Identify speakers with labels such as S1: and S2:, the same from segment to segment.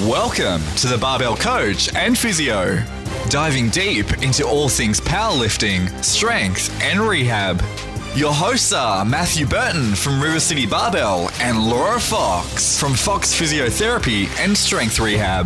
S1: Welcome to the Barbell Coach and Physio, diving deep into all things powerlifting, strength, and rehab. Your hosts are Matthew Burton from River City Barbell and Laura Fox from Fox Physiotherapy and Strength Rehab.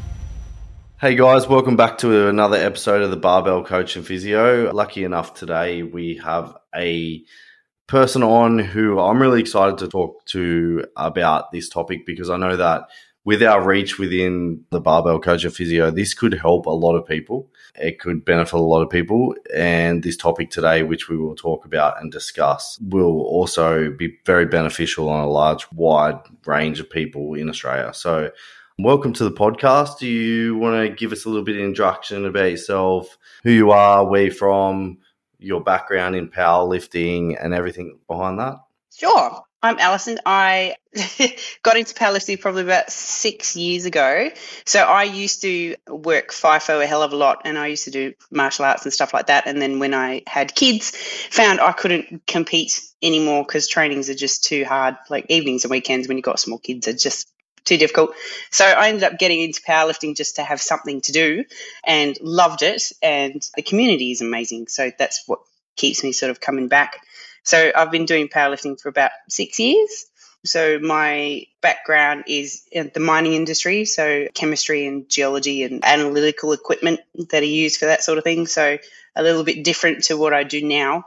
S2: Hey guys, welcome back to another episode of the Barbell Coach and Physio. Lucky enough today we have a person on who I'm really excited to talk to about this topic, because I know that with our reach within the Barbell Coach and Physio, this could help a lot of people. It could benefit a lot of people. And this topic today, which we will talk about and discuss, will also be very beneficial on a large, wide range of people in Australia. So welcome to the podcast. Do you want to give us a little bit of introduction about yourself, who you are, where you're from, your background in powerlifting and everything behind that?
S3: Sure. I'm Alison. I got into powerlifting probably about 6 years ago. So I used to work FIFO a hell of a lot, and I used to do martial arts and stuff like that. And then when I had kids, found I couldn't compete anymore because trainings are just too hard. Like evenings and weekends when you've got small kids are just too difficult. So I ended up getting into powerlifting just to have something to do, and loved it. And the community is amazing. So that's what keeps me sort of coming back. So I've been doing powerlifting for about 6 years. So my background is in the mining industry, so chemistry and geology and analytical equipment that are used for that sort of thing. So a little bit different to what I do now.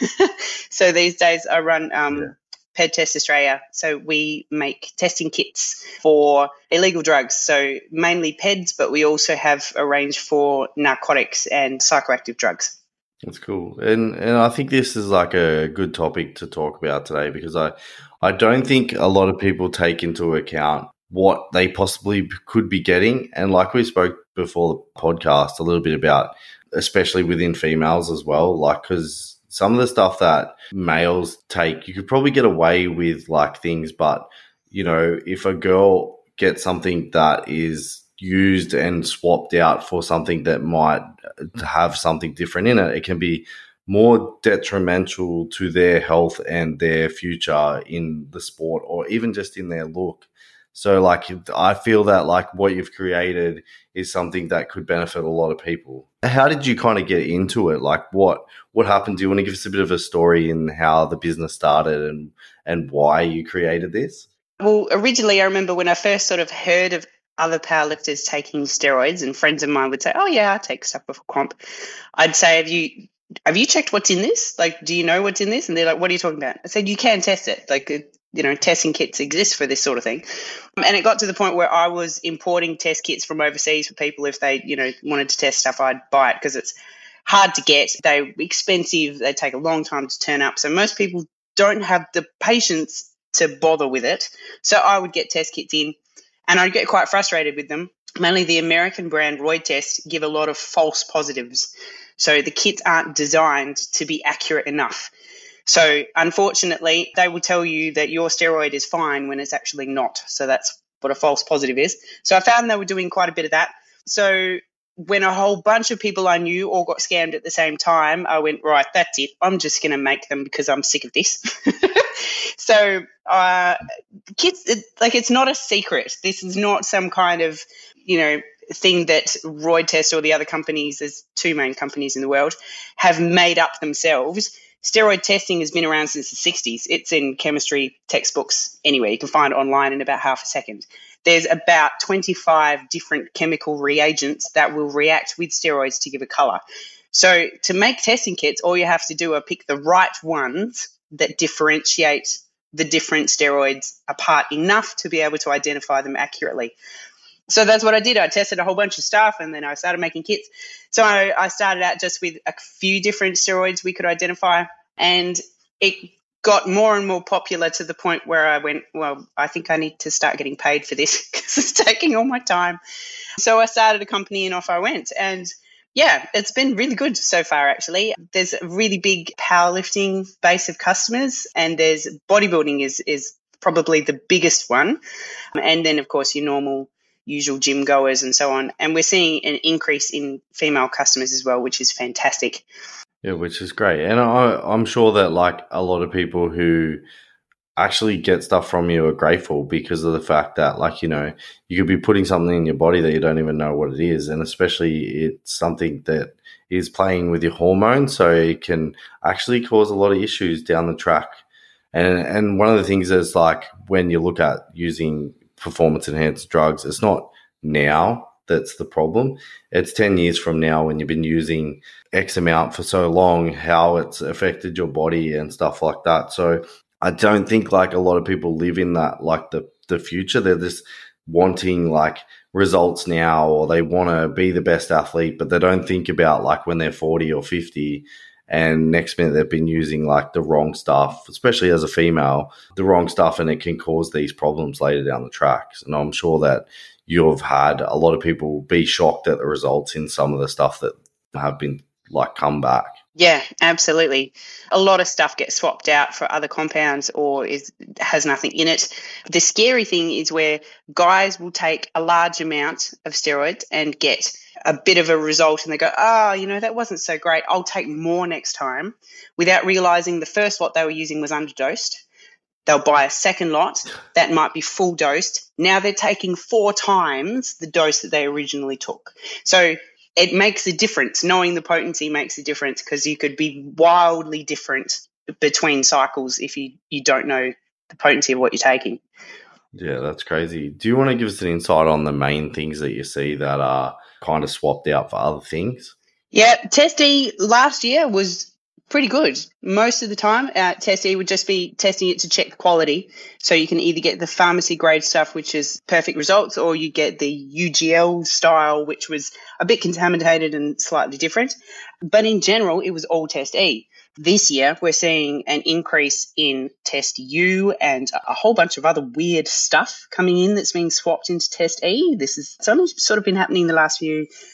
S3: So these days I run PedTest Australia. So we make testing kits for illegal drugs. So mainly PEDs, but we also have a range for narcotics and psychoactive drugs.
S2: That's cool. And I think this is like a good topic to talk about today, because I don't think a lot of people take into account what they possibly could be getting. And like we spoke before the podcast a little bit about, especially within females as well, like, because some of the stuff that males take, you could probably get away with like things, but, you know, if a girl gets something that is used and swapped out for something that might have something different in it, it can be more detrimental to their health and their future in the sport, or even just in their look. So like, I feel that like what you've created is something that could benefit a lot of people. How did you kind of get into it? Like what happened? Do you want to give us a bit of a story in how the business started and why you created this?
S3: Well, originally I remember when I first sort of heard of other powerlifters taking steroids, and friends of mine would say, "Oh yeah, I take stuff before comp." I'd say, "Have you checked what's in this? Like, do you know what's in this?" And they're like, "What are you talking about?" I said, "You can test it. Like, testing kits exist for this sort of thing." And it got to the point where I was importing test kits from overseas for people. If they, wanted to test stuff, I'd buy it because it's hard to get. They're expensive. They take a long time to turn up. So most people don't have the patience to bother with it. So I would get test kits in, and I'd get quite frustrated with them. Mainly the American brand Roidtest give a lot of false positives. So the kits aren't designed to be accurate enough. So unfortunately, they will tell you that your steroid is fine when it's actually not. So that's what a false positive is. So I found they were doing quite a bit of that. So when a whole bunch of people I knew all got scammed at the same time, I went, right, that's it. I'm just going to make them because I'm sick of this. So kids, it's not a secret. This is not some kind of, thing that Roidtest or the other companies, there's two main companies in the world, have made up themselves. Steroid testing has been around since the 60s. It's in chemistry textbooks anyway. You can find it online in about half a second. There's about 25 different chemical reagents that will react with steroids to give a color. So to make testing kits, all you have to do are pick the right ones that differentiate the different steroids apart enough to be able to identify them accurately. So that's what I did. I tested a whole bunch of stuff, and then I started making kits. So I started out just with a few different steroids we could identify, and it got more and more popular to the point where I went, well, I think I need to start getting paid for this because it's taking all my time. So I started a company and off I went. And yeah, it's been really good so far, actually. There's a really big powerlifting base of customers, and there's bodybuilding is probably the biggest one. And then, of course, your normal usual gym goers and so on. And we're seeing an increase in female customers as well, which is fantastic.
S2: Yeah, which is great. And I'm sure that like a lot of people who actually get stuff from you are grateful because of the fact that, like, you could be putting something in your body that you don't even know what it is. And especially it's something that is playing with your hormones. So it can actually cause a lot of issues down the track. And one of the things is, like, when you look at using performance enhanced drugs, it's not now that's the problem. It's 10 years from now, when you've been using X amount for so long, how it's affected your body and stuff like that. So I don't think, like, a lot of people live in that, like, the future. They're just wanting, like, results now, or they want to be the best athlete, but they don't think about, like, when they're 40 or 50 and next minute they've been using, like, the wrong stuff, especially as a female, the wrong stuff, and it can cause these problems later down the tracks. And I'm sure that you've had a lot of people be shocked at the results in some of the stuff that have been, like, come back.
S3: Yeah, absolutely. A lot of stuff gets swapped out for other compounds or has nothing in it. The scary thing is where guys will take a large amount of steroids and get a bit of a result, and they go, that wasn't so great, I'll take more next time, without realizing the first lot they were using was underdosed. They'll buy a second lot that might be full dosed. Now they're taking 4 times the dose that they originally took. So it makes a difference. Knowing the potency makes a difference, because you could be wildly different between cycles if you don't know the potency of what you're taking.
S2: Yeah, that's crazy. Do you want to give us an insight on the main things that you see that are kind of swapped out for other things?
S3: Yeah, Test E last year was pretty good. Most of the time, Test E would just be testing it to check the quality. So you can either get the pharmacy grade stuff, which is perfect results, or you get the UGL style, which was a bit contaminated and slightly different. But in general, it was all Test E. This year, we're seeing an increase in Test U and a whole bunch of other weird stuff coming in that's being swapped into Test E. It's only sort of been happening the last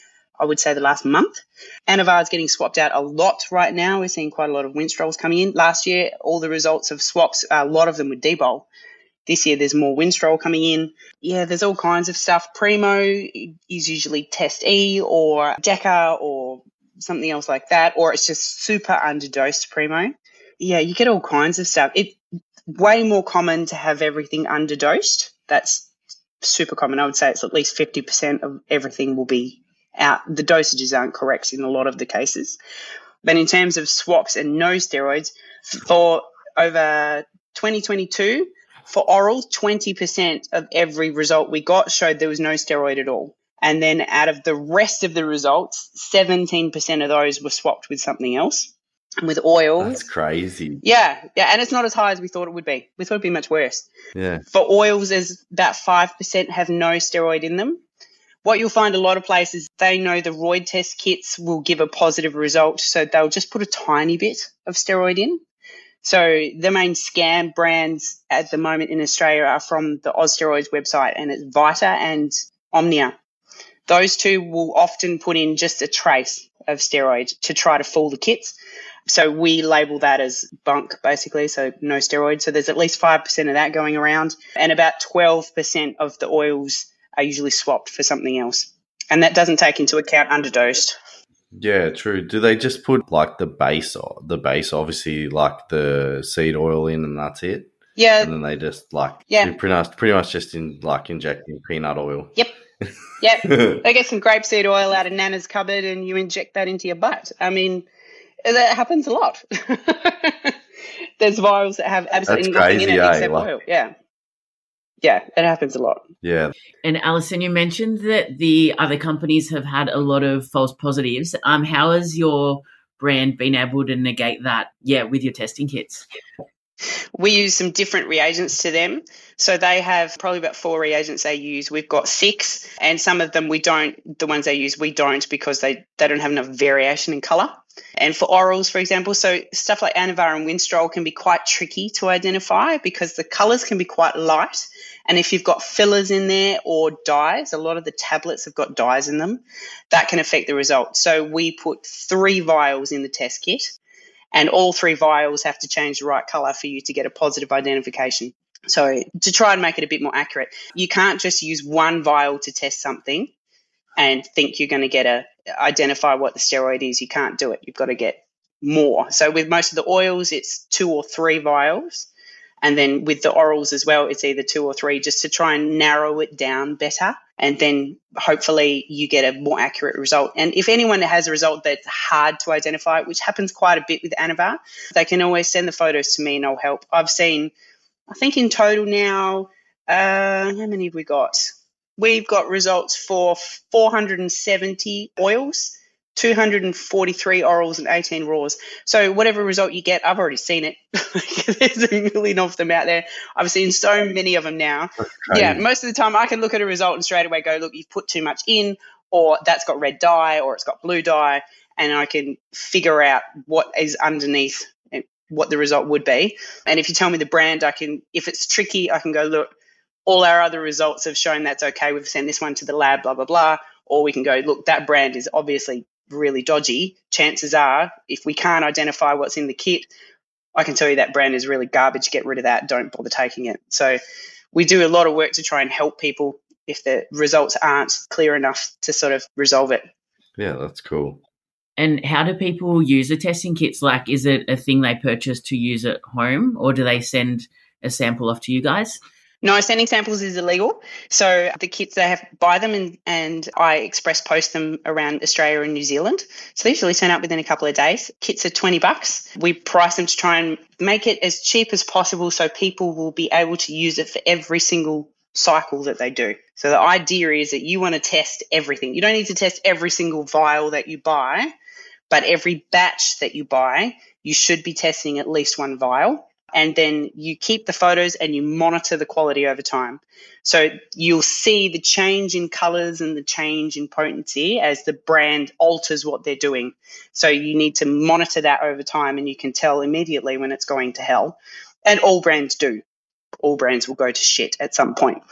S3: month. Anavar is getting swapped out a lot right now. We're seeing quite a lot of Winstrol's coming in. Last year, all the results of swaps, a lot of them were D-Bol. This year, there's more Winstrol coming in. Yeah, there's all kinds of stuff. Primo is usually Test E or Deca or something else like that, or it's just super underdosed Primo. Yeah, you get all kinds of stuff. It's way more common to have everything underdosed. That's super common. I would say it's at least 50% of everything will be out. The dosages aren't correct in a lot of the cases. But in terms of swaps and no steroids, for over 2022, for orals, 20% of every result we got showed there was no steroid at all. And then out of the rest of the results, 17% of those were swapped with something else. And with oils,
S2: that's crazy.
S3: Yeah, and it's not as high as we thought it would be. We thought it'd be much worse.
S2: Yeah.
S3: For oils, there's about 5% have no steroid in them. What you'll find a lot of places, they know the roid test kits will give a positive result, so they'll just put a tiny bit of steroid in. So the main scam brands at the moment in Australia are from the Ozsteroids website, and it's Vita and Omnia. Those two will often put in just a trace of steroid to try to fool the kits. So we label that as bunk, basically, so no steroid. So there's at least 5% of that going around, and about 12% of the oils are usually swapped for something else. And that doesn't take into account underdosed.
S2: Yeah, true. Do they just put, like, the base, obviously, like the seed oil in, and that's it?
S3: Yeah.
S2: And then they just, like, pretty much just injecting peanut oil.
S3: Yep. They get some grapeseed oil out of Nana's cupboard and you inject that into your butt. I mean, that happens a lot. There's vials that have absolutely nothing in it except oil. Yeah, it happens a lot.
S2: Yeah.
S4: And Alison, you mentioned that the other companies have had a lot of false positives. How has your brand been able to negate that, with your testing kits?
S3: We use some different reagents to them. So they have probably about 4 reagents they use. We've got 6, and some of them we don't. The ones they use, we don't, because they don't have enough variation in colour. And for orals, for example, so stuff like Anavar and Winstrol can be quite tricky to identify because the colours can be quite light. And if you've got fillers in there or dyes, a lot of the tablets have got dyes in them, that can affect the result. So we put 3 vials in the test kit, and all 3 vials have to change the right colour for you to get a positive identification. So to try and make it a bit more accurate, you can't just use 1 vial to test something and think you're going to identify what the steroid is. You can't do it. You've got to get more. So with most of the oils, it's 2 or 3 vials. And then with the orals as well, it's either 2 or 3, just to try and narrow it down better. And then hopefully you get a more accurate result. And if anyone has a result that's hard to identify, which happens quite a bit with Anavar, they can always send the photos to me and I'll help. I've seen, I think in total now, how many have we got? We've got results for 470 oils, 243 orals and 18 raws. So whatever result you get, I've already seen it. There's a million of them out there. I've seen so many of them now. Yeah, most of the time I can look at a result and straight away go, look, you've put too much in, or that's got red dye, or it's got blue dye, and I can figure out what is underneath and what the result would be. And if you tell me the brand, I can, if it's tricky, I can go, look, all our other results have shown that's okay. We've sent this one to the lab, blah, blah, blah. Or we can go, look, that brand is obviously really dodgy. Chances are, if we can't identify what's in the kit, I can tell you that brand is really garbage. Get rid of that. Don't bother taking it. So we do a lot of work to try and help people if the results aren't clear enough to sort of resolve it.
S2: Yeah, that's cool.
S4: And how do people use the testing kits? Like, is it a thing they purchase to use at home, or do they send a sample off to you guys?
S3: No, sending samples is illegal. So the kits, they have buy them and I express post them around Australia and New Zealand. So they usually turn up within a couple of days. Kits are $20. We price them to try and make it as cheap as possible so people will be able to use it for every single cycle that they do. So the idea is that you want to test everything. You don't need to test every single vial that you buy, but every batch that you buy, you should be testing at least one vial. And then you keep the photos and you monitor the quality over time. So you'll see the change in colours and the change in potency as the brand alters what they're doing. So you need to monitor that over time, and you can tell immediately when it's going to hell. And all brands do. All brands will go to shit at some point.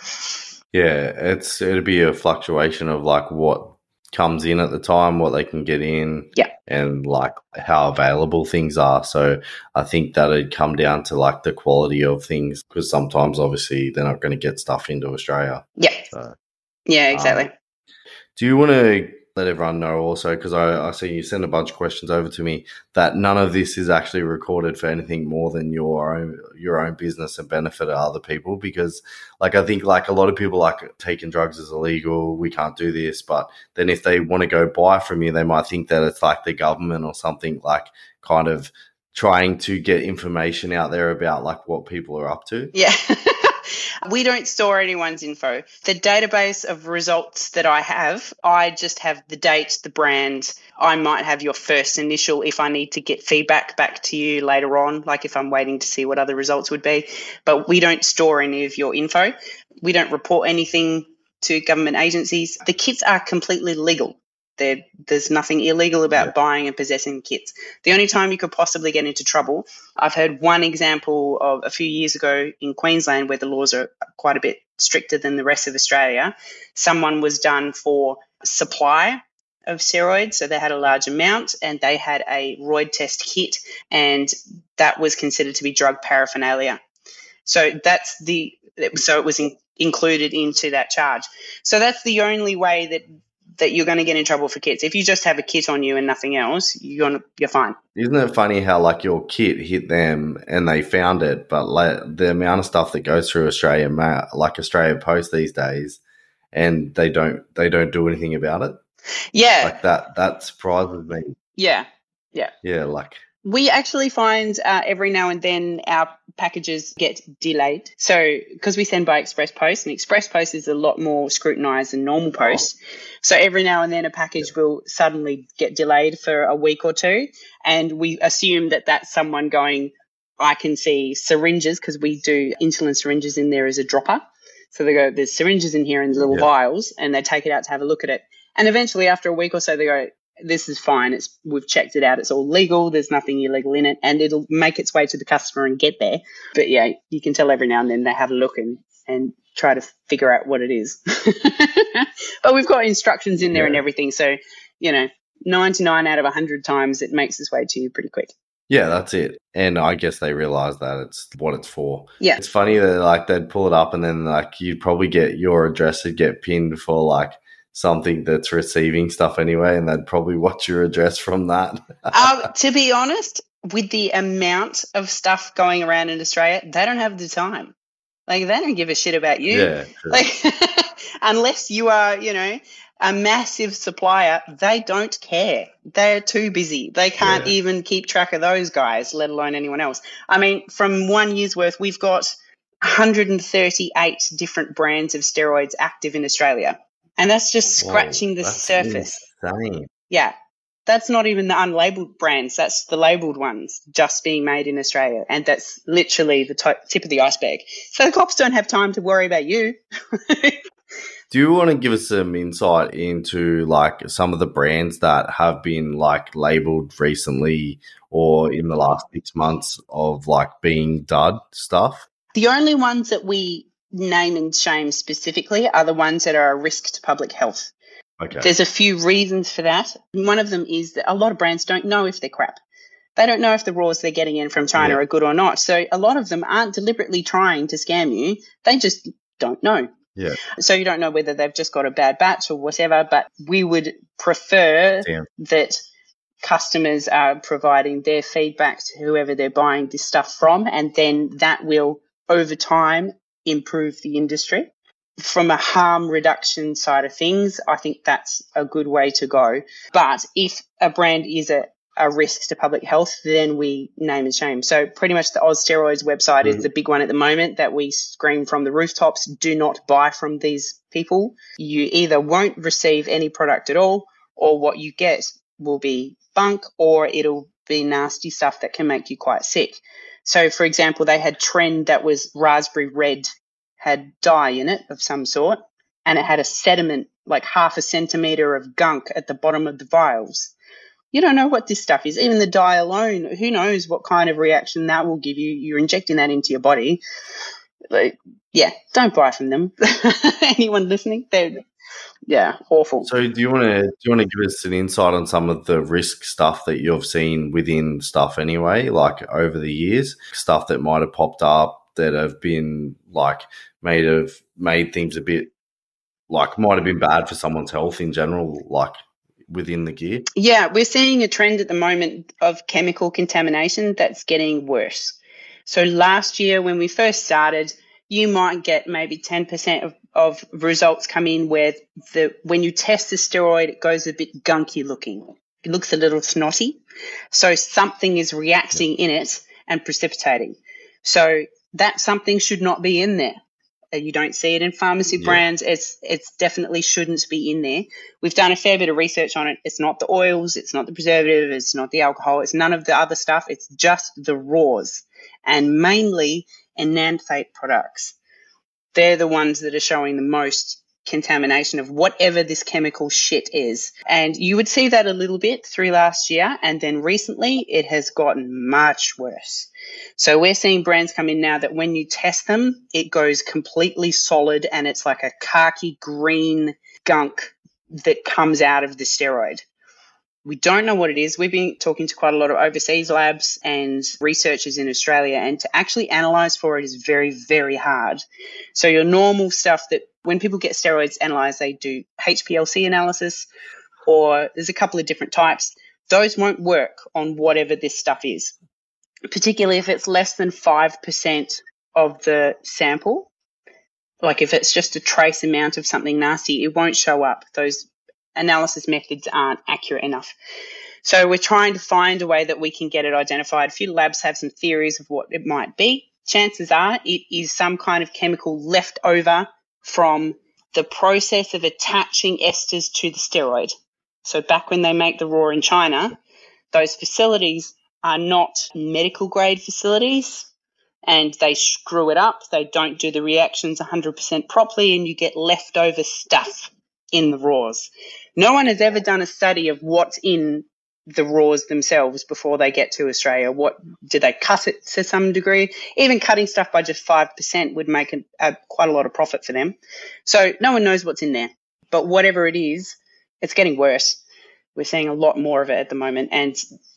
S2: Yeah, it'll be a fluctuation of like what comes in at the time, what they can get in, and like how available things are. So I think that'd come down to like the quality of things, because sometimes obviously they're not going to get stuff into Australia.
S3: Yeah.
S2: So,
S3: yeah, exactly.
S2: Do you want to let everyone know also, because I see you send a bunch of questions over to me, that none of this is actually recorded for anything more than your own business and benefit of other people? Because like I think like a lot of people like taking drugs is illegal, we can't do this, but then if they want to go buy from you, they might think that it's like the government or something, like kind of trying to get information out there about like what people are up to.
S3: Yeah. We don't store anyone's info. The database of results that I have, I just have the date, the brand. I might have your first initial if I need to get feedback back to you later on, like if I'm waiting to see what other results would be. But we don't store any of your info. We don't report anything to government agencies. The kits are completely legal. There's nothing illegal about buying and possessing kits. The only time you could possibly get into trouble, I've heard one example of a few years ago in Queensland where the laws are quite a bit stricter than the rest of Australia. Someone was done for supply of steroids, so they had a large amount and they had a roid test kit, and that was considered to be drug paraphernalia. So it was included into that charge. So that's the only way that you're going to get in trouble for kits. If you just have a kit on you and nothing else, you're fine.
S2: Isn't it funny how like your kit hit them and they found it, but like the amount of stuff that goes through Australia, like Australia Post these days, and they don't do anything about it?
S3: Yeah.
S2: Like that surprises me.
S3: Yeah.
S2: Yeah, like
S3: we actually find every now and then our packages get delayed. So because we send by express post, and express post is a lot more scrutinised than normal post. So every now and then a package will suddenly get delayed for a week or two, and we assume that that's someone going, I can see syringes, because we do insulin syringes in there as a dropper. So they go, there's syringes in here in little vials, and they take it out to have a look at it. And eventually after a week or so they go, this is fine. We've checked it out. It's all legal. There's nothing illegal in it, and it'll make its way to the customer and get there. But yeah, you can tell every now and then they have a look and try to figure out what it is. But we've got instructions in there and everything. So, 99 out of 100 times it makes its way to you pretty quick.
S2: Yeah, that's it. And I guess they realize that it's what it's for.
S3: Yeah.
S2: It's funny that like they'd pull it up and then like you'd probably get your address would get pinned for like something that's receiving stuff anyway, and they'd probably watch your address from that.
S3: To be honest, with the amount of stuff going around in Australia, they don't have the time. Like, they don't give a shit about you.
S2: Yeah, true.
S3: Like, unless you are, a massive supplier, they don't care. They're too busy. They can't even keep track of those guys, let alone anyone else. I mean, from 1 year's worth, we've got 138 different brands of steroids active in Australia. And that's just scratching the surface.
S2: Insane.
S3: Yeah. That's not even the unlabeled brands. That's the labeled ones just being made in Australia. And that's literally the tip of the iceberg. So the cops don't have time to worry about you.
S2: Do you want to give us some insight into like some of the brands that have been like labeled recently or in the last 6 months of like being dud stuff?
S3: The only ones that we name and shame specifically are the ones that are a risk to public health.
S2: Okay.
S3: There's a few reasons for that. One of them is that a lot of brands don't know if they're crap. They don't know if the raws they're getting in from China are good or not. So a lot of them aren't deliberately trying to scam you. They just don't know.
S2: Yeah.
S3: So you don't know whether they've just got a bad batch or whatever, but we would prefer that customers are providing their feedback to whoever they're buying this stuff from, and then that will, over time, improve the industry. From a harm reduction side of things, I think that's a good way to go. But if a brand is a risk to public health, then we name and shame. So pretty much the Oz Steroids website is the big one at the moment that we scream from the rooftops, do not buy from these people. You either won't receive any product at all, or what you get will be bunk, or it'll be nasty stuff that can make you quite sick. So, for example, they had Trend that was raspberry red, had dye in it of some sort, and it had a sediment, like 0.5 centimetre of gunk at the bottom of the vials. You don't know what this stuff is. Even the dye alone, who knows what kind of reaction that will give you. You're injecting that into your body. Like, yeah, don't buy from them. Anyone listening? They're awful.
S2: So do you want to give us an insight on some of the risk stuff that you've seen within stuff anyway, like over the years, stuff that might have popped up that have been like made things a bit like might have been bad for someone's health in general, like within the gear?
S3: Yeah, we're seeing a trend at the moment of chemical contamination that's getting worse. So last year when we first started, you might get maybe 10% of results come in where when you test the steroid, it goes a bit gunky looking. It looks a little snotty. So something is reacting in it and precipitating. So that something should not be in there. You don't see it in pharmacy brands. It's definitely shouldn't be in there. We've done a fair bit of research on it. It's not the oils. It's not the preservative. It's not the alcohol. It's none of the other stuff. It's just the raws, and mainly enanthate products. They're the ones that are showing the most contamination of whatever this chemical shit is. And you would see that a little bit through last year, and then recently it has gotten much worse. So we're seeing brands come in now that when you test them, it goes completely solid and it's like a khaki green gunk that comes out of the steroid. We don't know what it is. We've been talking to quite a lot of overseas labs and researchers in Australia, and to actually analyze for it is very, very hard. So your normal stuff that when people get steroids analyzed, they do HPLC analysis, or there's a couple of different types. Those won't work on whatever this stuff is, particularly if it's less than 5% of the sample. Like if it's just a trace amount of something nasty, it won't show up. Those analysis methods aren't accurate enough. So we're trying to find a way that we can get it identified. A few labs have some theories of what it might be. Chances are it is some kind of chemical left over from the process of attaching esters to the steroid. So back when they make the raw in China, those facilities are not medical grade facilities, and they screw it up. They don't do the reactions 100% properly, and you get leftover stuff in the raws. No one has ever done a study of what's in the raws themselves before they get to Australia. What do they cut it to some degree? Even cutting stuff by just 5% would make quite a lot of profit for them. So no one knows what's in there. But whatever it is, it's getting worse. We're seeing a lot more of it at the moment, and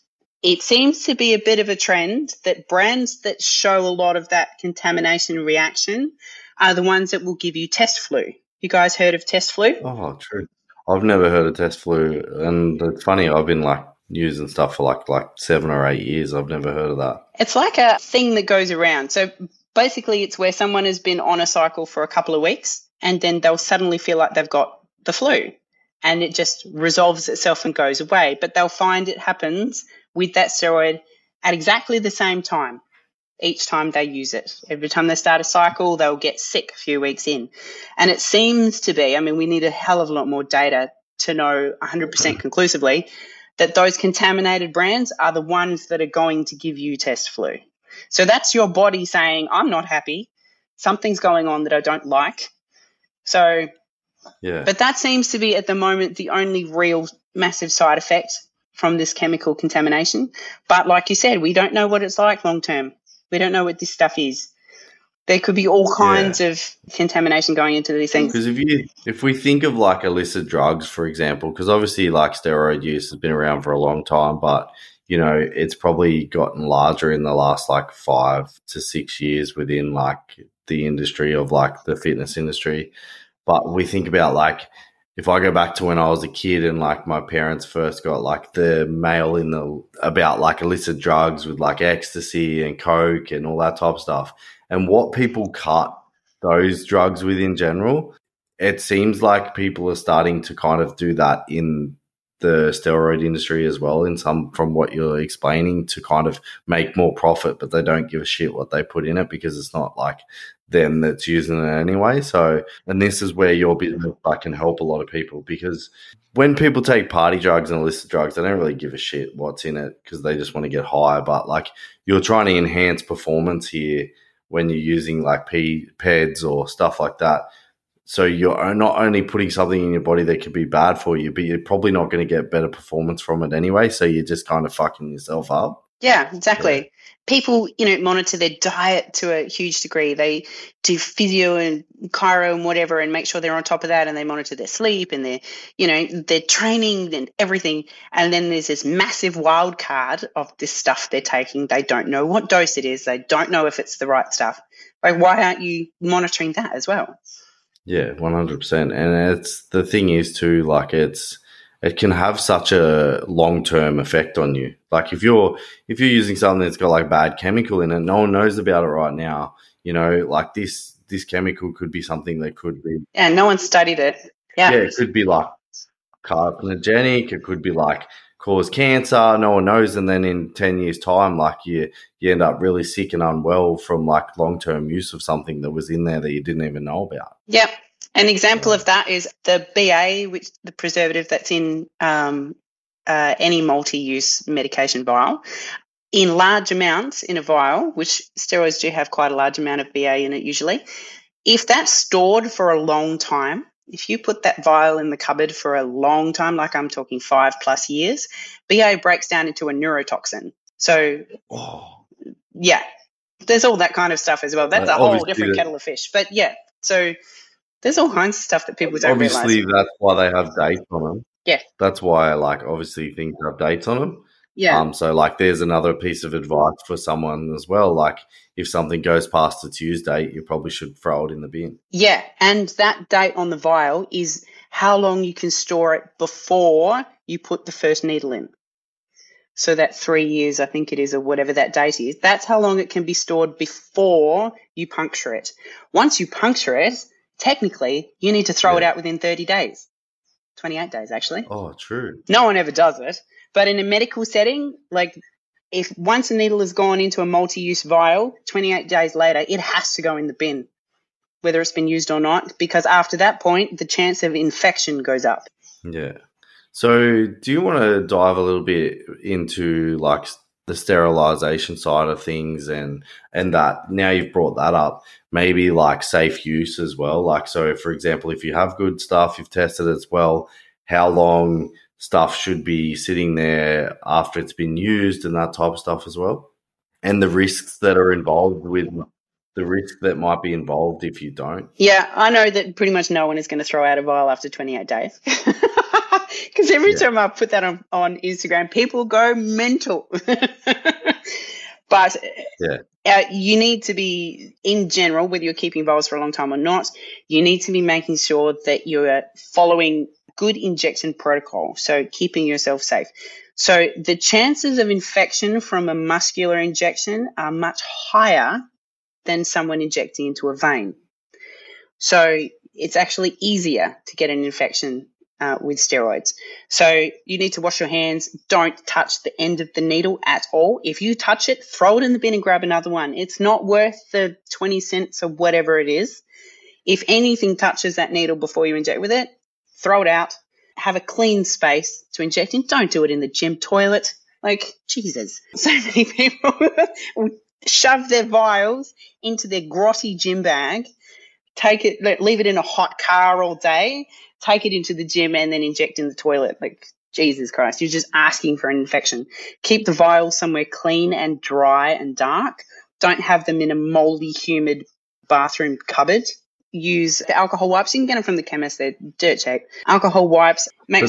S3: it seems to be a bit of a trend that brands that show a lot of that contamination reaction are the ones that will give you test flu. You guys heard of test flu?
S2: Oh, true. I've never heard of test flu, and it's funny. I've been like using stuff for like 7 or 8 years. I've never heard of that.
S3: It's like a thing that goes around. So basically it's where someone has been on a cycle for a couple of weeks and then they'll suddenly feel like they've got the flu and it just resolves itself and goes away. But they'll find it happens with that steroid at exactly the same time each time they use it. Every time they start a cycle, they'll get sick a few weeks in. And it seems to be, I mean, we need a hell of a lot more data to know 100% conclusively that those contaminated brands are the ones that are going to give you test flu. So that's your body saying, I'm not happy. Something's going on that I don't like. So,
S2: yeah.
S3: But that seems to be at the moment the only real massive side effect from this chemical contamination. But like you said, we don't know what it's like long term. We don't know what this stuff is. There could be all kinds of contamination going into these things.
S2: Because if we think of like illicit drugs, for example, because obviously like steroid use has been around for a long time, but you know it's probably gotten larger in the last like 5 to 6 years within like the industry of like the fitness industry. But we think about like if I go back to when I was a kid and like my parents first got like the mail about like illicit drugs with like ecstasy and coke and all that type of stuff, and what people cut those drugs with in general, it seems like people are starting to kind of do that in the steroid industry as well, in some from what you're explaining, to kind of make more profit, but they don't give a shit what they put in it because it's not like them that's using it anyway. So, and this is where your business can help a lot of people, because when people take party drugs and illicit drugs, they don't really give a shit what's in it because they just want to get high. But like you're trying to enhance performance here when you're using like PEDs or stuff like that. So you're not only putting something in your body that could be bad for you, but you're probably not going to get better performance from it anyway. So you're just kind of fucking yourself up.
S3: Yeah, exactly. Yeah. People, monitor their diet to a huge degree. They do physio and chiro and whatever and make sure they're on top of that, and they monitor their sleep and their training and everything. And then there's this massive wild card of this stuff they're taking. They don't know what dose it is. They don't know if it's the right stuff. Like, why aren't you monitoring that as well?
S2: Yeah, 100%. And it's the thing is too, like it can have such a long-term effect on you. Like if you're using something that's got like bad chemical in it, no one knows about it right now. Like this chemical could be something that could be.
S3: Yeah, no one studied it. Yeah,
S2: it could be like carcinogenic. It could be like cause cancer. No one knows. And then in 10 years' time, like you end up really sick and unwell from like long-term use of something that was in there that you didn't even know about.
S3: Yep. An example of that is the BA, which the preservative that's in any multi-use medication vial, in large amounts in a vial, which steroids do have quite a large amount of BA in it usually. If that's stored for a long time, if you put that vial in the cupboard for a long time, like I'm talking 5+ years, BA breaks down into a neurotoxin. So, yeah, there's all that kind of stuff as well. That's a whole different kettle of fish. But, yeah, so there's all kinds of stuff that people don't realize.
S2: Obviously, that's why they have dates on them.
S3: Yeah.
S2: That's why, like, obviously things have dates on them.
S3: Yeah.
S2: So, like, there's another piece of advice for someone as well. Like, if something goes past its use date, you probably should throw it in the bin.
S3: Yeah, and that date on the vial is how long you can store it before you put the first needle in. So that 3 years, I think it is, or whatever that date is, that's how long it can be stored before you puncture it. Once you puncture it, technically, you need to throw it out within 30 days. 28 days, actually.
S2: Oh, true.
S3: No one ever does it. But in a medical setting, like if once a needle has gone into a multi-use vial, 28 days later, it has to go in the bin, whether it's been used or not, because after that point, the chance of infection goes up.
S2: Yeah. So do you want to dive a little bit into like the sterilization side of things and that now you've brought that up, maybe like safe use as well? Like, so for example, if you have good stuff, you've tested it as well, how long stuff should be sitting there after it's been used and that type of stuff as well, and the risks that are involved with the risk that might be involved if you don't.
S3: Yeah, I know that pretty much no one is going to throw out a vial after 28 days because every time I put that on Instagram, people go mental. But you need to be, in general, whether you're keeping vials for a long time or not, you need to be making sure that you're following good injection protocol, so keeping yourself safe. So the chances of infection from a muscular injection are much higher than someone injecting into a vein. So it's actually easier to get an infection with steroids. So you need to wash your hands. Don't touch the end of the needle at all. If you touch it, throw it in the bin and grab another one. It's not worth the 20 cents or whatever it is. If anything touches that needle before you inject with it, throw it out. Have a clean space to inject in. Don't do it in the gym toilet. Like, Jesus. So many people will shove their vials into their grotty gym bag, take it, leave it in a hot car all day, take it into the gym and then inject in the toilet. Like, Jesus Christ, you're just asking for an infection. Keep the vials somewhere clean and dry and dark. Don't have them in a moldy, humid bathroom cupboard. Use the alcohol wipes. You can get them from the chemist. They're dirt cheap. Alcohol wipes.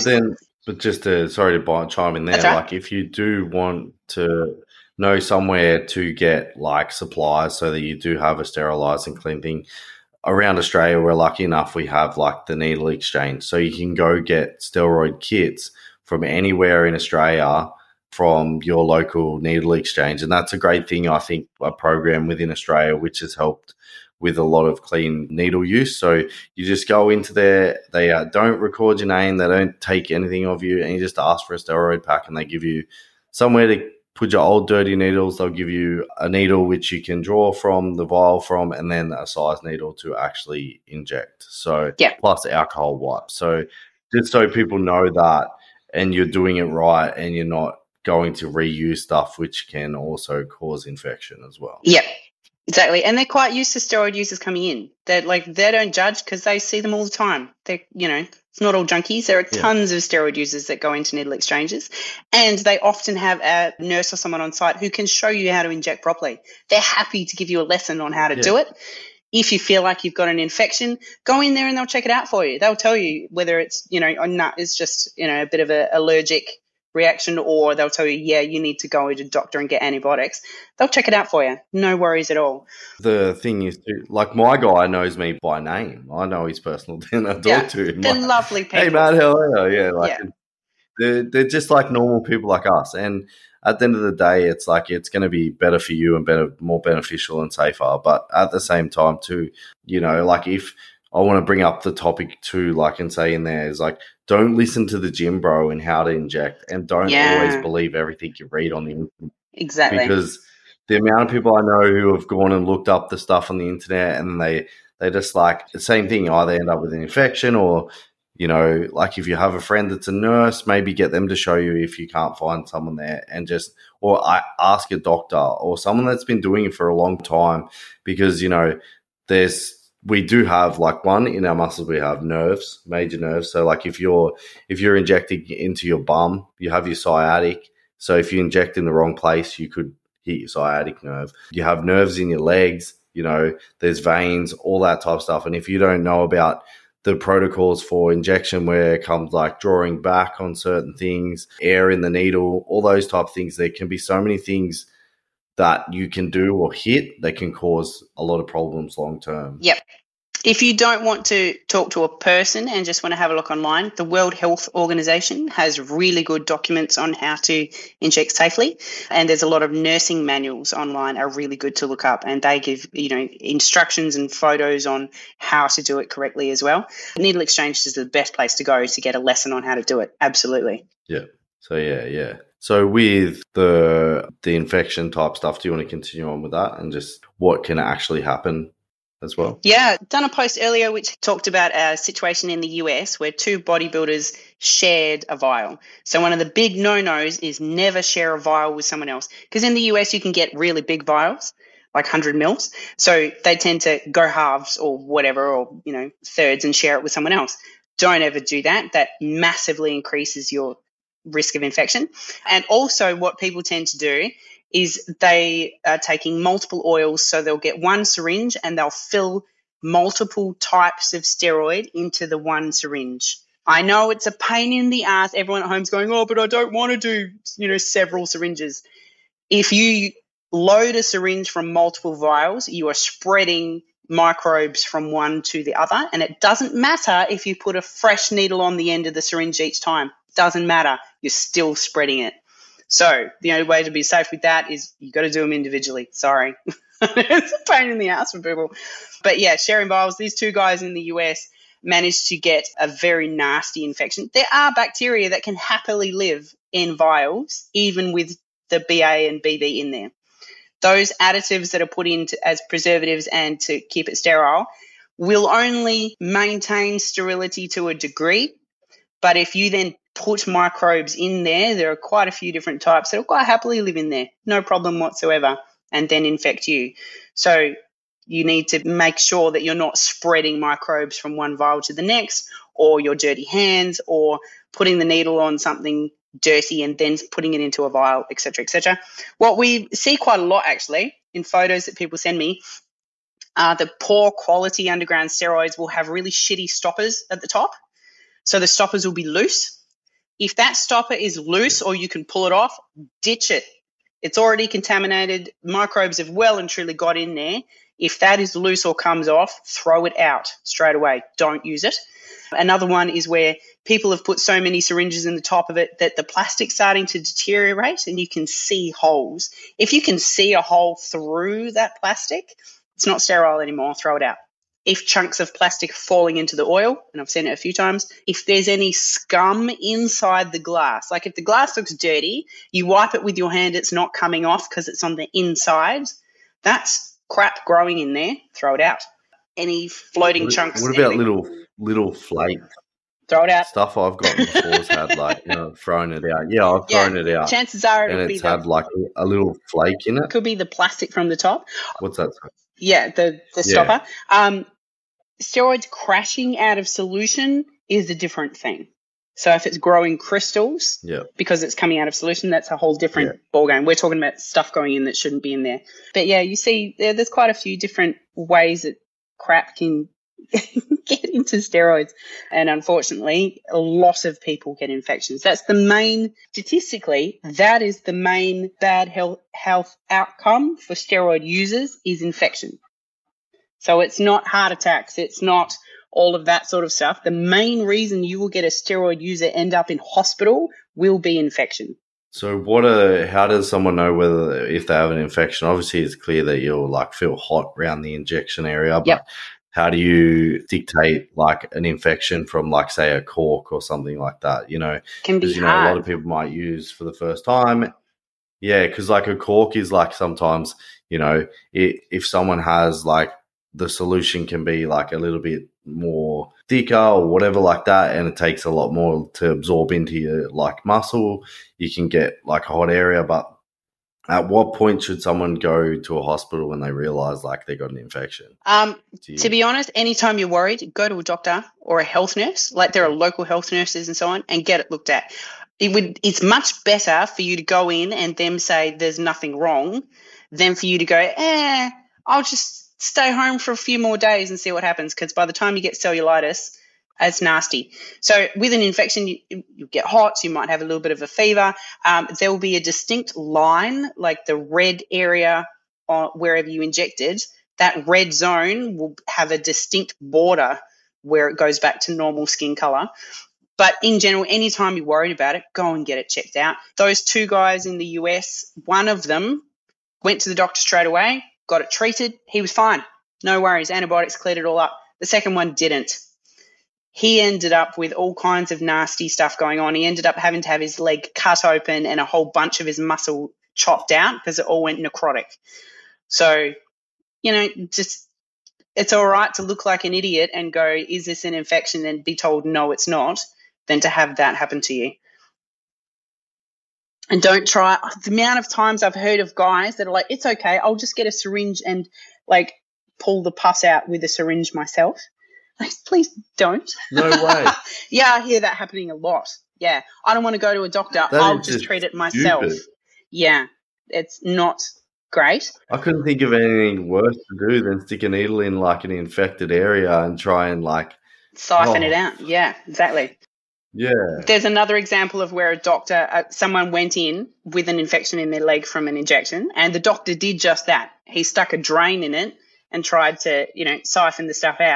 S2: But just sorry to chime in there.
S3: Right.
S2: Like, if you do want to know somewhere to get like supplies so that you do have a sterilized and clean thing, around Australia, we're lucky enough we have like the needle exchange. So you can go get steroid kits from anywhere in Australia from your local needle exchange. And that's a great thing, I think, a program within Australia which has helped with a lot of clean needle use. So you just go into there, they don't record your name, they don't take anything of you, and you just ask for a steroid pack and they give you somewhere to put your old dirty needles. They'll give you a needle which you can draw from, the vial from, and then a size needle to actually inject. So plus alcohol wipes. So just so people know that and you're doing it right and you're not going to reuse stuff which can also cause infection as well.
S3: Yep. Exactly. And they're quite used to steroid users coming in. They don't judge because they see them all the time. It's not all junkies. There are tons of steroid users that go into needle exchanges, and they often have a nurse or someone on site who can show you how to inject properly. They're happy to give you a lesson on how to do it. If you feel like you've got an infection, go in there and they'll check it out for you. They'll tell you whether it's, or not, it's just, a bit of an allergic reaction, or they'll tell you, you need to go to a doctor and get antibiotics. They'll check it out for you. No worries at all.
S2: The thing is, like, my guy knows me by name. I know his personal thing. I talk to him.
S3: They're lovely people.
S2: Hey, man, how are you? They're just like normal people like us. And at the end of the day, it's like it's going to be better for you and more beneficial and safer. But at the same time, too, like if I want to bring up the topic too, like, and say in there is like, don't listen to the gym bro and how to inject, and don't always believe everything you read on the internet.
S3: Exactly.
S2: Because the amount of people I know who have gone and looked up the stuff on the internet and they just like the same thing, either end up with an infection or, like if you have a friend that's a nurse, maybe get them to show you if you can't find someone there, and or ask a doctor or someone that's been doing it for a long time, because, we do have like one in our muscles, we have nerves, major nerves. So like if you're injecting into your bum, you have your sciatic. So if you inject in the wrong place, you could hit your sciatic nerve. You have nerves in your legs, there's veins, all that type of stuff. And if you don't know about the protocols for injection, where it comes like drawing back on certain things, air in the needle, all those type of things, there can be so many things that you can do or hit that can cause a lot of problems long term.
S3: Yep. If you don't want to talk to a person and just want to have a look online, the World Health Organization has really good documents on how to inject safely. And there's a lot of nursing manuals online are really good to look up, and they give, instructions and photos on how to do it correctly as well. Needle exchange is the best place to go to get a lesson on how to do it. Absolutely.
S2: Yeah. So, yeah. So with the infection type stuff, do you want to continue on with that and just what can actually happen as well?
S3: Yeah, done a post earlier which talked about a situation in the US where two bodybuilders shared a vial. So one of the big no-nos is never share a vial with someone else, because in the US you can get really big vials, like 100 mils. So they tend to go halves or whatever, or, thirds, and share it with someone else. Don't ever do that. That massively increases your risk of infection. And also what people tend to do is they are taking multiple oils. So they'll get one syringe and they'll fill multiple types of steroid into the one syringe. I know it's a pain in the ass. Everyone at home's going, oh, but I don't want to do, several syringes. If you load a syringe from multiple vials, you are spreading microbes from one to the other. And it doesn't matter if you put a fresh needle on the end of the syringe each time. Doesn't matter. You're still spreading it. So the only way to be safe with that is you got to do them individually. Sorry. It's a pain in the ass for people. But yeah, sharing vials, these two guys in the US managed to get a very nasty infection. There are bacteria that can happily live in vials, even with the BA and BV in there. Those additives that are put in as preservatives and to keep it sterile will only maintain sterility to a degree. But if you then put microbes in there are quite a few different types that will quite happily live in there, no problem whatsoever, and then infect you. So you need to make sure that you're not spreading microbes from one vial to the next, or your dirty hands, or putting the needle on something dirty and then putting it into a vial, et cetera, et cetera. What we see quite a lot actually in photos that people send me, the poor quality underground steroids will have really shitty stoppers at the top. So the stoppers will be loose. If that stopper is loose or you can pull it off, ditch it. It's already contaminated. Microbes have well and truly got in there. If that is loose or comes off, throw it out straight away. Don't use it. Another one is where people have put so many syringes in the top of it that the plastic's starting to deteriorate and you can see holes. If you can see a hole through that plastic, it's not sterile anymore. Throw it out. If chunks of plastic falling into the oil, and I've seen it a few times, if there's any scum inside the glass, like if the glass looks dirty, you wipe it with your hand, it's not coming off because it's on the inside, that's crap growing in there, throw it out. Any floating chunks.
S2: What about little flake?
S3: Throw it out.
S2: Stuff I've gotten before has had thrown it out. Yeah, I've thrown it out.
S3: Chances are
S2: it's had like a little flake in it.
S3: Could be the plastic from the top.
S2: What's that?
S3: Yeah, the stopper. Steroids crashing out of solution is a different thing. So if it's growing crystals, because it's coming out of solution, that's a whole different ballgame. We're talking about stuff going in that shouldn't be in there. But yeah, you see there's quite a few different ways that crap can get into steroids. And unfortunately, a lot of people get infections. That's the main, statistically, that is the main bad health outcome for steroid users is infection. So it's not heart attacks. It's not all of that sort of stuff. The main reason you will get a steroid user end up in hospital will be infection.
S2: So how does someone know if they have an infection? Obviously, it's clear that you'll feel hot around the injection area, but how do you dictate an infection from say a cork or something like that?
S3: Can be hard.
S2: A lot of people might use for the first time. Yeah, because a cork is sometimes, if someone has the solution can be a little bit more thicker or whatever like that, and it takes a lot more to absorb into your muscle. You can get a hot area, but at what point should someone go to a hospital when they realize they got an infection?
S3: To be honest, anytime you're worried, go to a doctor or a health nurse. There are local health nurses and so on, and get it looked at. It's much better for you to go in and them say there's nothing wrong than for you to go, I'll just stay home for a few more days and see what happens, because by the time you get cellulitis, it's nasty. So with an infection, you get hot, you might have a little bit of a fever. There will be a distinct line, the red area wherever you injected, that red zone will have a distinct border where it goes back to normal skin color. But in general, anytime you're worried about it, go and get it checked out. Those two guys in the US, one of them went to the doctor straight away, got it treated. He was fine. No worries. Antibiotics cleared it all up. The second one didn't. He ended up with all kinds of nasty stuff going on. He ended up having to have his leg cut open and a whole bunch of his muscle chopped out because it all went necrotic. So, just it's all right to look like an idiot and go, is this an infection, and be told, no, it's not, than to have that happen to you. And don't try. The amount of times I've heard of guys that are it's okay, I'll just get a syringe and pull the pus out with a syringe myself. Please don't.
S2: No way.
S3: Yeah, I hear that happening a lot. Yeah, I don't want to go to a doctor. I'll just treat it myself.
S2: Stupid.
S3: Yeah, it's not great.
S2: I couldn't think of anything worse to do than stick a needle in an infected area and try and
S3: siphon it out. Yeah, exactly.
S2: Yeah.
S3: There's another example of where a doctor, someone went in with an infection in their leg from an injection, and the doctor did just that. He stuck a drain in it and tried to, siphon the stuff out.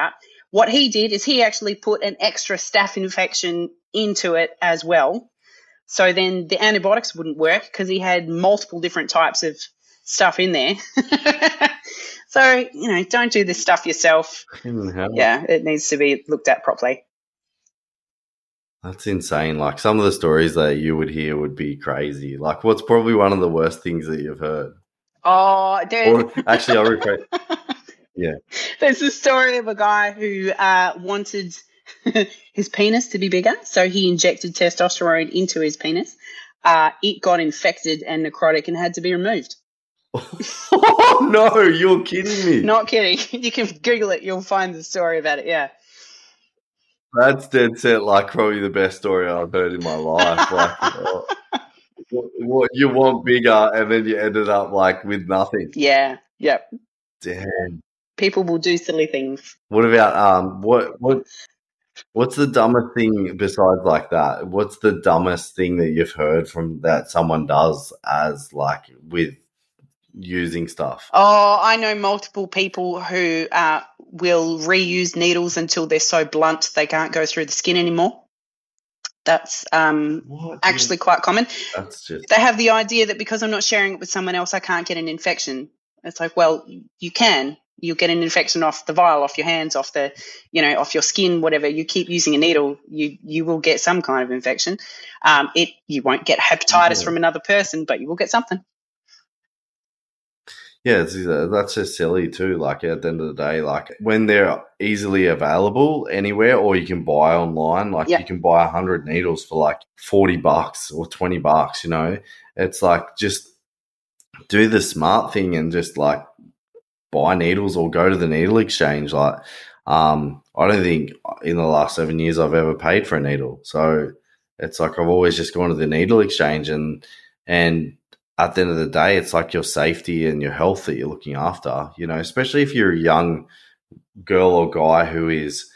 S3: What he did is he actually put an extra staph infection into it as well. So then the antibiotics wouldn't work because he had multiple different types of stuff in there. So, don't do this stuff yourself. Yeah, it needs to be looked at properly.
S2: That's insane. Like, some of the stories that you would hear would be crazy. Like, what's probably one of the worst things that you've heard?
S3: Oh, dude.
S2: Actually, I'll rephrase. Yeah.
S3: There's a story of a guy who wanted his penis to be bigger, so he injected testosterone into his penis. It got infected and necrotic and had to be removed.
S2: Oh, no, you're kidding me.
S3: Not kidding. You can Google it. You'll find the story about it, yeah.
S2: That's dead set, like, probably the best story I've heard in my life. Like, what you want bigger, and then you ended up, like, with nothing.
S3: Yeah, yep.
S2: Damn.
S3: People will do silly things.
S2: What about what's the dumbest thing besides like that? What's the dumbest thing that you've heard from that someone does as, like, with using stuff?
S3: Oh, I know multiple people who will reuse needles until they're so blunt they can't go through the skin anymore. That's actually quite common. They have the idea that because I'm not sharing it with someone else, I can't get an infection. It's like, well, you can. You'll get an infection off the vial, off your hands, off the, off your skin, whatever. You keep using a needle, you will get some kind of infection. You won't get hepatitis from another person, but you will get something.
S2: Yeah, that's just silly too. Like, at the end of the day, like, when they're easily available anywhere, or you can buy online, like, you can buy 100 needles for like $40 or $20, it's like, just do the smart thing and just, like, buy needles or go to the needle exchange. Like, I don't think in the last 7 years I've ever paid for a needle. So it's like, I've always just gone to the needle exchange, and at the end of the day, it's like your safety and your health that you're looking after, especially if you're a young girl or guy who is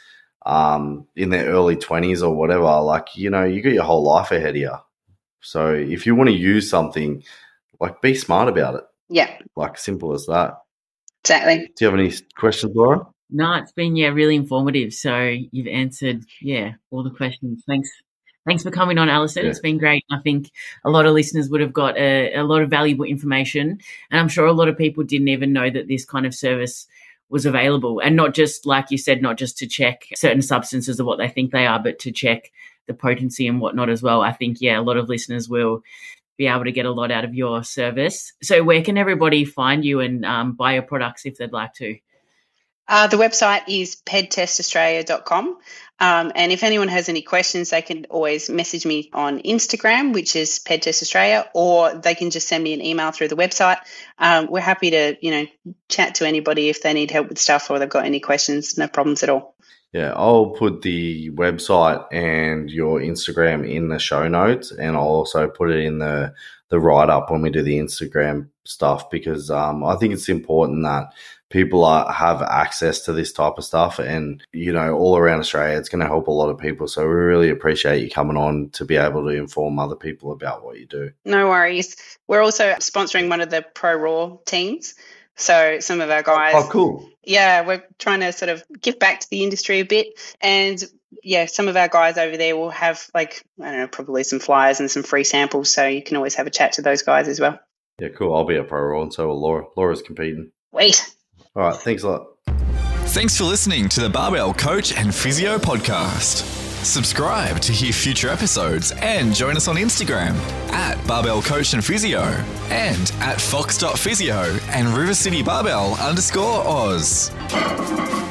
S2: in their early 20s or whatever. Like, you got your whole life ahead of you. So if you want to use something, like, be smart about it.
S3: Yeah.
S2: Like, simple as that.
S3: Exactly.
S2: Do you have any questions, Laura?
S4: No, it's been, really informative. So you've answered, all the questions. Thanks for coming on, Alison. Yeah. It's been great. I think a lot of listeners would have got a lot of valuable information, and I'm sure a lot of people didn't even know that this kind of service was available. And not just, like you said, not just to check certain substances or what they think they are, but to check the potency and whatnot as well. I think, a lot of listeners will be able to get a lot out of your service. So where can everybody find you and buy your products if they'd like to?
S3: The website is pedtestaustralia.com. And if anyone has any questions, they can always message me on Instagram, which is pedtestaustralia, or they can just send me an email through the website. We're happy to, chat to anybody if they need help with stuff or they've got any questions. No problems at all.
S2: Yeah, I'll put the website and your Instagram in the show notes, and I'll also put it in the write-up when we do the Instagram stuff, because I think it's important that people have access to this type of stuff, and, all around Australia, it's going to help a lot of people. So we really appreciate you coming on to be able to inform other people about what you do.
S3: No worries. We're also sponsoring one of the Pro Raw teams. So some of our guys...
S2: Oh, cool.
S3: Yeah, we're trying to sort of give back to the industry a bit. And, some of our guys over there will have, probably some flyers and some free samples. So you can always have a chat to those guys as well.
S2: Yeah, cool. I'll be at Pro Raw, and so will Laura. Laura's competing.
S3: Wait.
S2: All right, thanks a lot.
S1: Thanks for listening to the Barbell Coach and Physio podcast. Subscribe to hear future episodes and join us on Instagram at Barbell Coach and Physio and at fox.physio and rivercitybarbell_Oz.